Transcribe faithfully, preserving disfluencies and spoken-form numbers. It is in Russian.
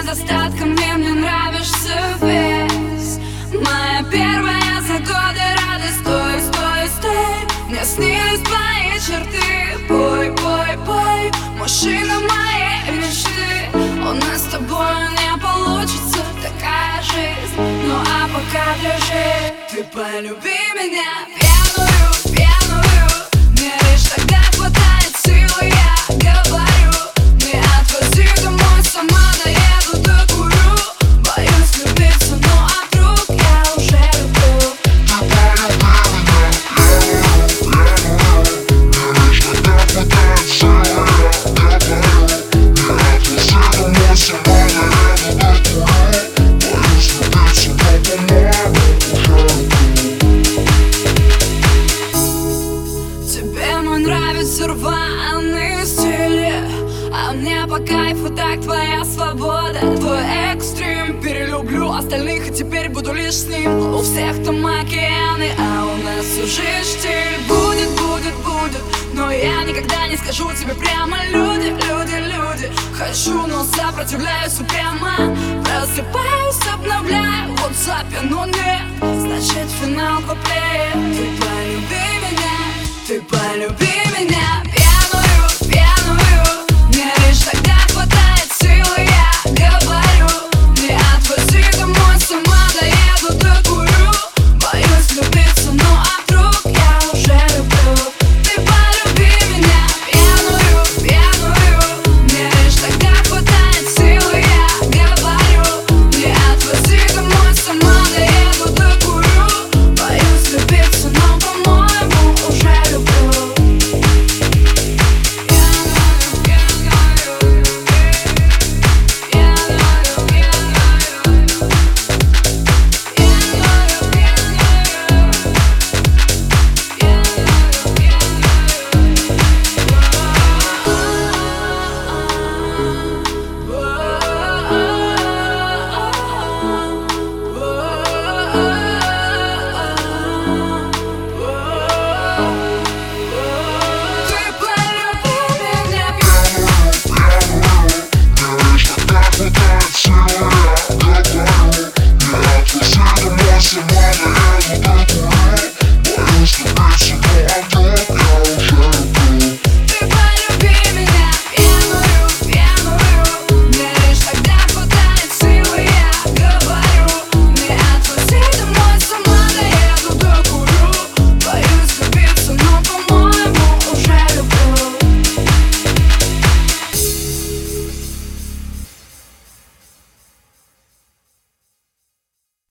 недостатками мне нравишься весь. Моя первая за годы радость. Стой, стой, стой, мне снились твои черты. Пой, пой, пой, мужчина моей мечты. У нас с тобой не получится такая жизнь. Ну а пока держи, ты полюби меня пьяную, пьяную. Мне лишь тогда хватает силы, я говорю. Не отвози домой, сама доеду, докурю. Боюсь влюбиться, ну а вдруг я уже люблю. Тебе мой нравится рваные стили, а мне по кайфу так твоя свобода. Твой экстрим перелюблю остальных, и теперь буду лишь с ним. У всех там океаны, а у нас уже штиль. Будет, будет, будет, но я никогда не скажу тебе прямо. Люди, люди, люди, хочу, но сопротивляюсь упрямо. Просыпаюсь, обновляю в WhatsApp, но нет, значит финал куплет. Ты полюби меня, ты полюби меня.